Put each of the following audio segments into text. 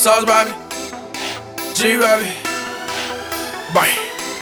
sauce, baby. G, baby. Bang.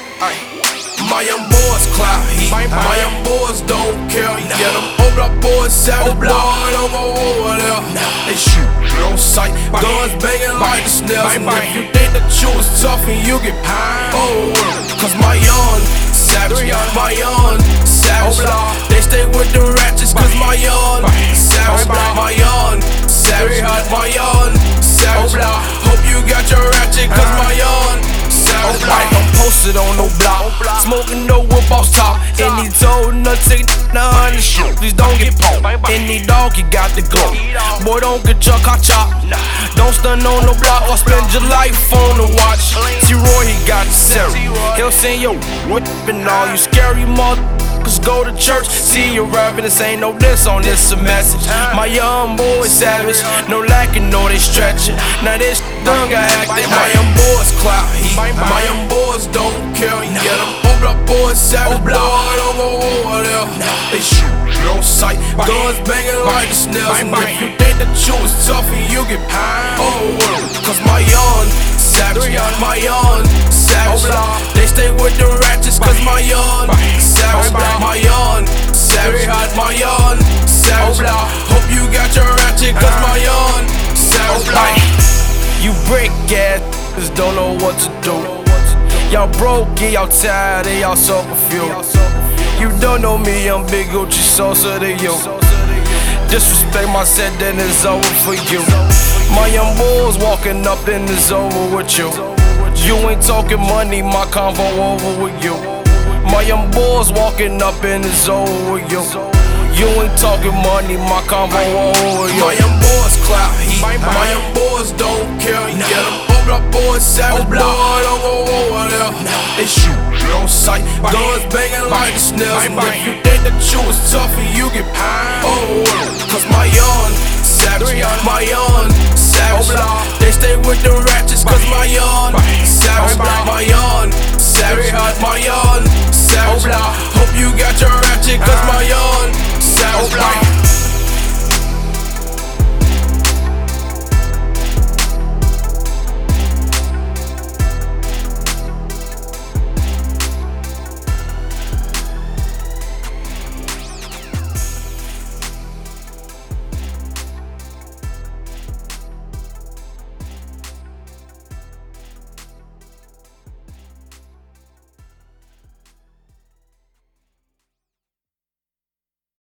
My young boys clout heat. My young boys don't care. Yeah, them old block boys savage, boy, don't go over there. They shoot on sight, guns banging like the snails. And if you think that you was tough and you get oh, cause my young savage, my young savage. They stay with the ratchets, cause my young savage, my young savage, my young savage. Hope you got your ratchet, cause my young savage. I'm posted on no block, smoking no whip off top. Any told nuts, take none of shit. Please don't get poked. Any dog, you got the glow. Boy, don't get your car chop. Don't stun on no block or spend your life on the watch. T-Roy, he got the serum. He'll send your whip and all you scary motherfuckers go to church. See you rapping, this ain't no diss on this a message. My young boy savage, no lacking, no they stretching. Now this done got acting. My young boys clout heat. My young boys don't care. Yeah, them old block boys savage, boy, don't go over there. They shoot on sight, guns banging like the snails. And if you think that you was tough and you get oh, cause my young savage, my young savage. They stay with the ratchets, cause my young savage, my young savage, my young savage. Hope you got your ratchet, cause my young savage. You break ass, don't know what to do. Y'all broke, yeah, y'all tired, and y'all so confused. You don't know me, I'm Big Gucci Sosa to you. Disrespect my set, then it's over for you. My young boys walking up, then it's over with you. You ain't talking money, my convo over with you. My young boys walking up, and it's over with you. You ain't talking money, my convo over with you. My young boys clout heat. My young boys don't care. Yeah, them old block boys savage, boy, don't go over there. They shoot on sight, guns banging like the snails. And if you think that you was tough and you get oh, cause my young savage, my young savage. They stay with the ratchets, cause my young savage, my young savage, my young savage.